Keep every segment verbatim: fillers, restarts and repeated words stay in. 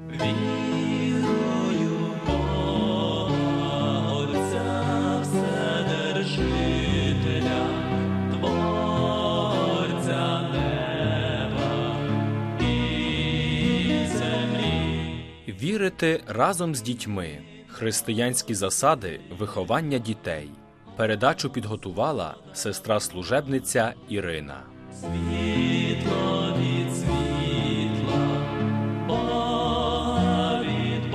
Вірую в Бога, Отця Вседержителя, Творця неба і землі. Вірити разом з дітьми. Християнські засади виховання дітей. Передачу підготувала сестра-служебниця Ірина. Світло від світла, Бога від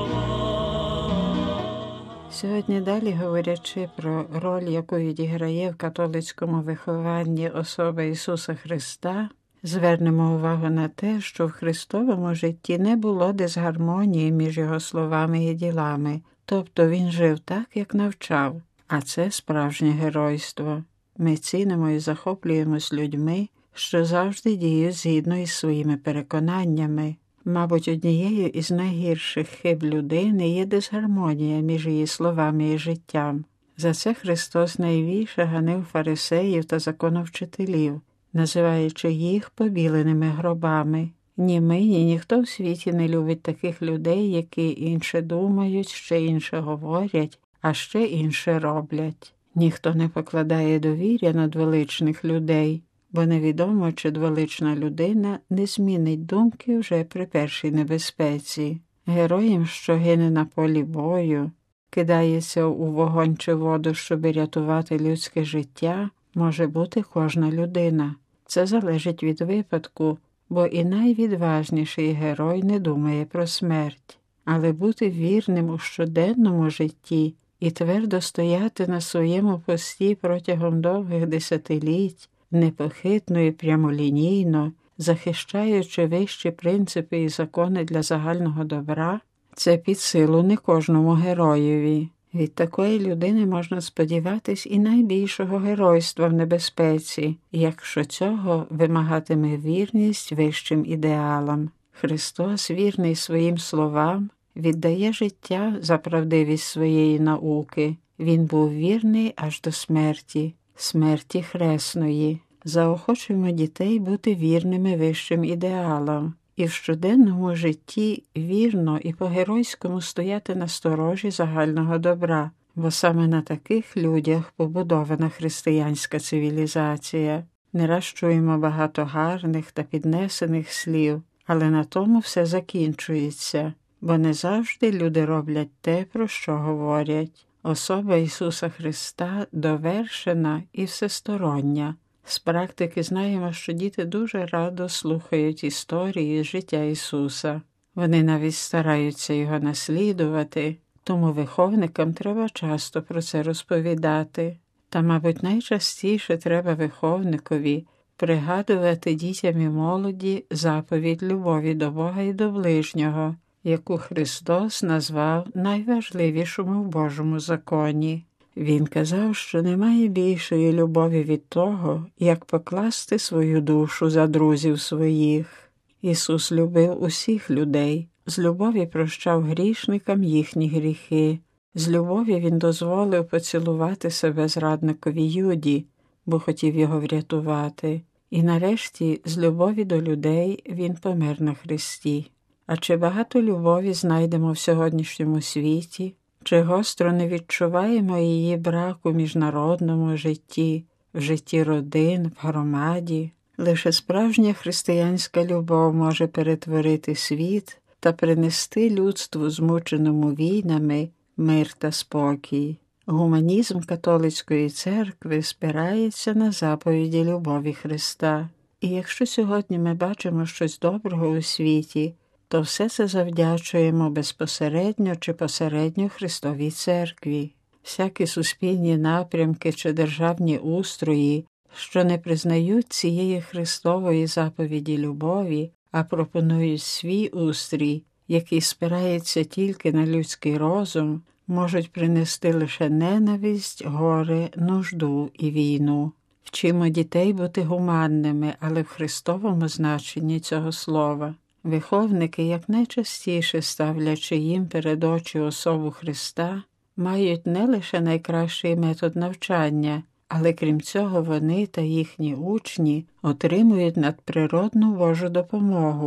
Бога. Сьогодні далі, говорячи про роль, яку відіграє в католицькому вихованні особа Ісуса Христа, звернемо увагу на те, що в Христовому житті не було дисгармонії між Його словами і ділами, тобто Він жив так, як навчав, а це справжнє геройство. Ми цінимо і захоплюємось людьми, що завжди діють згідно із своїми переконаннями. Мабуть, однією із найгірших хиб людини є дисгармонія між її словами і життям. За це Христос найбільше ганив фарисеїв та законовчителів, називаючи їх побіленими гробами. Ні ми, ні ніхто в світі не любить таких людей, які інше думають, ще інше говорять, а ще інше роблять. Ніхто не покладає довір'я на дволичних людей, бо невідомо, чи дволична людина не змінить думки вже при першій небезпеці. Героєм, що гине на полі бою, кидається у вогонь чи воду, щоб рятувати людське життя, може бути кожна людина. Це залежить від випадку, бо і найвідважніший герой не думає про смерть. Але бути вірним у щоденному житті і твердо стояти на своєму пості протягом довгих десятиліть, непохитно і прямолінійно, захищаючи вищі принципи і закони для загального добра, це під силу не кожному героєві. Від такої людини можна сподіватись і найбільшого геройства в небезпеці, якщо цього вимагатиме вірність вищим ідеалам. Христос, вірний своїм словам, віддає життя за правдивість своєї науки. Він був вірний аж до смерті, смерті хресної. Заохочуємо дітей бути вірними вищим ідеалам і в щоденному житті вірно і по-геройському стояти на сторожі загального добра, бо саме на таких людях побудована християнська цивілізація. Не раз чуємо багато гарних та піднесених слів, але на тому все закінчується, бо не завжди люди роблять те, про що говорять. Особа Ісуса Христа довершена і всестороння. З практики знаємо, що діти дуже радо слухають історії з життя Ісуса. Вони навіть стараються Його наслідувати, тому виховникам треба часто про це розповідати. Та, мабуть, найчастіше треба виховникові пригадувати дітям і молоді заповідь любові до Бога і до ближнього, яку Христос назвав найважливішому в Божому законі. Він казав, що немає більшої любові від того, як покласти свою душу за друзів своїх. Ісус любив усіх людей, з любові прощав грішникам їхні гріхи, з любові Він дозволив поцілувати себе зрадникові Юді, бо хотів його врятувати. І нарешті, з любові до людей Він помер на хресті. А чи багато любові знайдемо в сьогоднішньому світі? Чи гостро не відчуваємо її брак у міжнародному житті, в житті родин, в громаді? Лише справжня християнська любов може перетворити світ та принести людству, змученому війнами, мир та спокій. Гуманізм католицької церкви спирається на заповіді любові Христа. І якщо сьогодні ми бачимо щось доброго у світі, то все це завдячуємо безпосередньо чи посередньо Христовій Церкві. Всякі суспільні напрямки чи державні устрої, що не признають цієї Христової заповіді любові, а пропонують свій устрій, який спирається тільки на людський розум, можуть принести лише ненависть, горе, нужду і війну. Вчимо дітей бути гуманними, але в Христовому значенні цього слова. Виховники, як найчастіше ставлячи їм перед очі особу Христа, мають не лише найкращий метод навчання, але крім цього вони та їхні учні отримують надприродну Божу допомогу.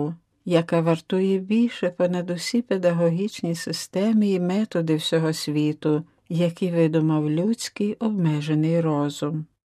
яка вартує більше понад усі педагогічні системи і методи всього світу, які видумав людський обмежений розум.